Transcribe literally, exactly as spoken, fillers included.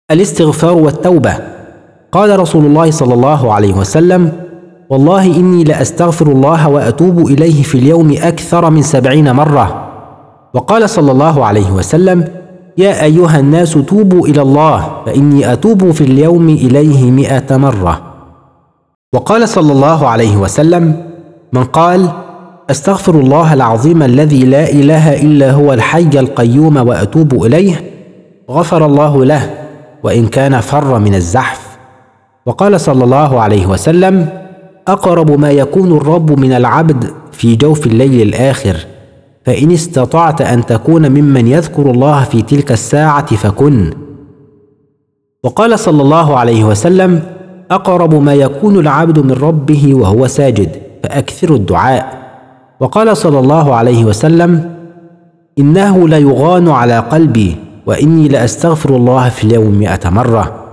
الاستغفار والتوبة. قال رسول الله صلى الله عليه وسلم: والله إني لأستغفر الله وأتوب إليه في اليوم أكثر من سبعين مرة. وقال صلى الله عليه وسلم: يا أيها الناس توبوا إلى الله فإني أتوب في اليوم إليه مئة مرة. وقال صلى الله عليه وسلم: من قال أستغفر الله العظيم الذي لا إله إلا هو الحي القيوم وأتوب إليه، غفر الله له وإن كان فر من الزحف. وقال صلى الله عليه وسلم: أقرب ما يكون الرب من العبد في جوف الليل الآخر، فإن استطعت أن تكون ممن يذكر الله في تلك الساعة فكن. وقال صلى الله عليه وسلم: أقرب ما يكون العبد من ربه وهو ساجد، فأكثروا الدعاء. وقال صلى الله عليه وسلم: إنه ليغان على قلبي وإني لأستغفر الله في اليوم مئة مرة.